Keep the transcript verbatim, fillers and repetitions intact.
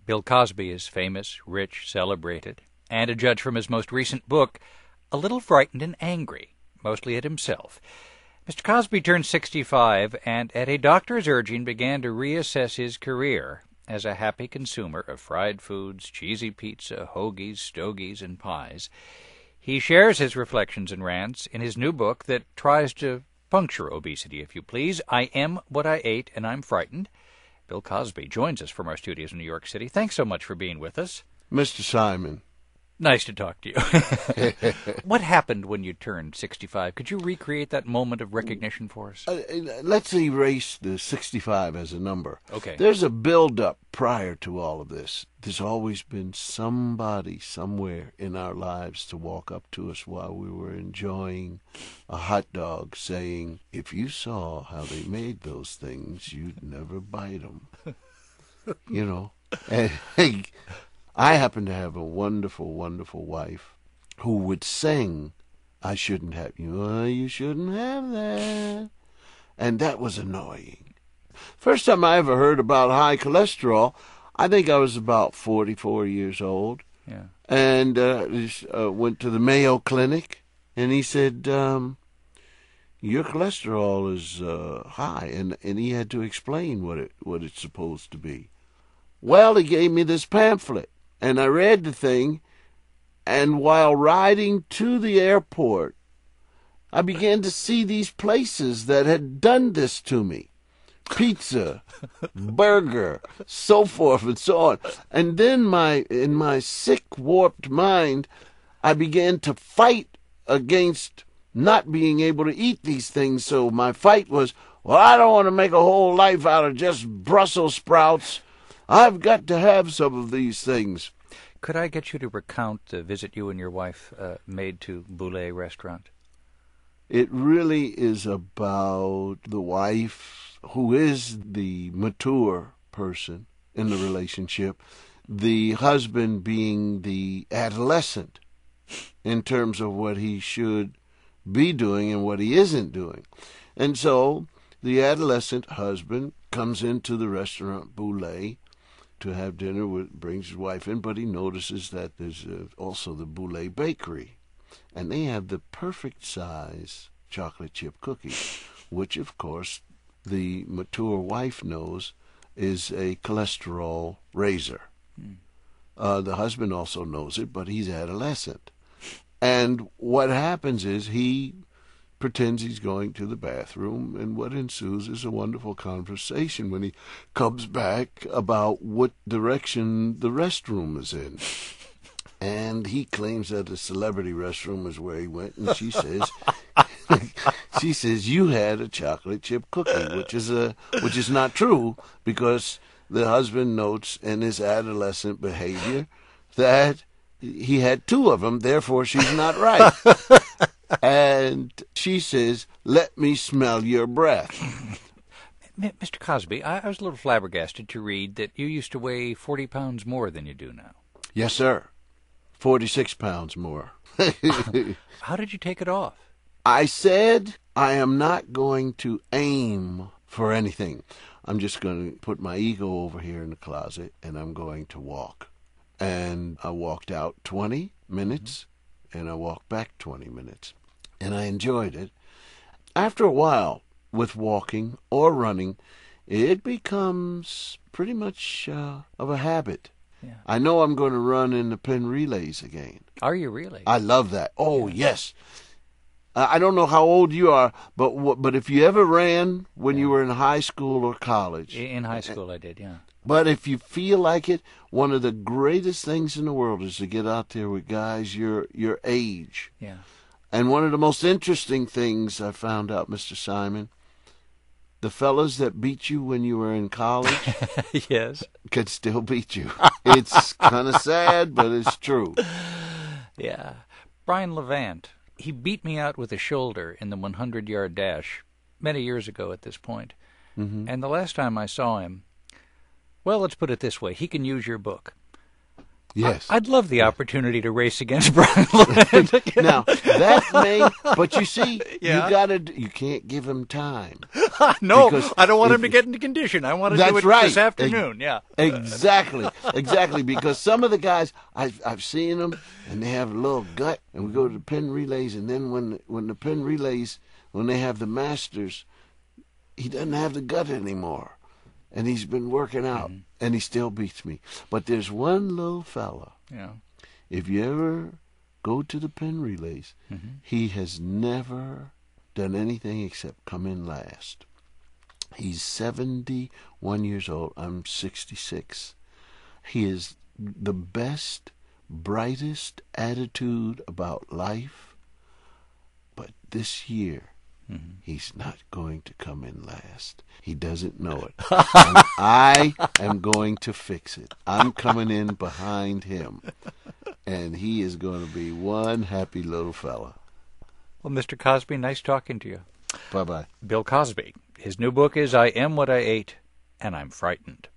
Bill Cosby is famous, rich, celebrated, and a judge from his most recent book, a little frightened and angry, mostly at himself. Mister Cosby turned sixty-five and, at a doctor's urging, began to reassess his career as a happy consumer of fried foods, cheesy pizza, hoagies, stogies, and pies. He shares his reflections and rants in his new book that tries to puncture obesity, if you please. I Am What I Ate, and I'm Frightened. Bill Cosby joins us from our studios in New York City. Thanks so much for being with us. Mister Simon. Nice to talk to you. What happened when you turned sixty-five? Could you recreate that moment of recognition for us? Uh, let's erase the sixty-five as a number. Okay. There's a build-up prior to all of this. There's always been somebody somewhere in our lives to walk up to us while we were enjoying a hot dog saying, if you saw how they made those things, you'd never bite them. You know? And, hey, I happen to have a wonderful, wonderful wife who would sing, I shouldn't have you, oh, you shouldn't have that. And that was annoying. First time I ever heard about high cholesterol, I think I was about forty-four years old. Yeah. And uh, just, uh, went to the Mayo Clinic, and he said, um, your cholesterol is uh, high. And, and he had to explain what it what it's supposed to be. Well, he gave me this pamphlet. And I read the thing, and while riding to the airport, I began to see these places that had done this to me. Pizza, burger, so forth and so on. And then my in my sick, warped mind, I began to fight against not being able to eat these things. So my fight was, well, I don't want to make a whole life out of just Brussels sprouts. I've got to have some of these things. Could I get you to recount the visit you and your wife uh, made to Boulé Restaurant? It really is about the wife who is the mature person in the relationship, the husband being the adolescent in terms of what he should be doing and what he isn't doing. And so the adolescent husband comes into the restaurant Boulé to have dinner, with, brings his wife in, but he notices that there's uh, also the Boulé Bakery, and they have the perfect size chocolate chip cookies, which, of course, the mature wife knows is a cholesterol raiser. Mm. Uh, the husband also knows it, but he's adolescent. And what happens is he pretends he's going to the bathroom, and what ensues is a wonderful conversation when he comes back about what direction the restroom is in. And he claims that the celebrity restroom is where he went, and she says, she says, you had a chocolate chip cookie, which is a which is not true, because the husband notes in his adolescent behavior that he had two of them, therefore she's not right. And she says, let me smell your breath. Mister Cosby, I, I was a little flabbergasted to read that you used to weigh forty pounds more than you do now. Yes, sir. forty-six pounds more. How did you take it off? I said, I am not going to aim for anything. I'm just going to put my ego over here in the closet, and I'm going to walk. And I walked out twenty minutes, mm-hmm. and I walked back twenty minutes. And I enjoyed it. After a while, with walking or running, it becomes pretty much uh, of a habit. Yeah. I know I'm going to run in the Penn Relays again. Are you really? I love that. Oh, yeah. Yes. Uh, I don't know how old you are, but but if you ever ran when yeah. you were in high school or college. In high school I did, yeah. But if you feel like it, one of the greatest things in the world is to get out there with guys your your age. Yeah. And one of the most interesting things I found out, Mister Simon, the fellas that beat you when you were in college yes. could still beat you. It's kind of sad, but it's true. Yeah. Brian Levant, he beat me out with a shoulder in the hundred-yard dash many years ago at this point. Mm-hmm. And the last time I saw him, well, let's put it this way. He can use your book. Yes. I'd love the opportunity to race against Brian Lynn. Now, that may, but you see, Yeah. you gotta, you can't give him time. No, Because I don't want if- him to get into condition. I want to That's do it right. this afternoon. Yeah. Exactly, exactly. Because some of the guys, I've, I've seen them, and they have a little gut, and we go to the pin relays, and then when when the pin relays, when they have the masters, he doesn't have the gut anymore, and he's been working out, Mm-hmm. and he still beats me. But there's one little fella. Yeah. If you ever go to the pin relays, Mm-hmm. he has never done anything except come in last. He's seventy-one years old. I'm sixty-six. He is the best, brightest attitude about life. But this year, Mm-hmm. he's not going to come in last. He doesn't know it. And I am going to fix it. I'm coming in behind him. And he is going to be one happy little fella. Well, Mister Cosby, nice talking to you. Bye-bye. Bill Cosby. His new book is I Am What I Ate, and I'm Frightened.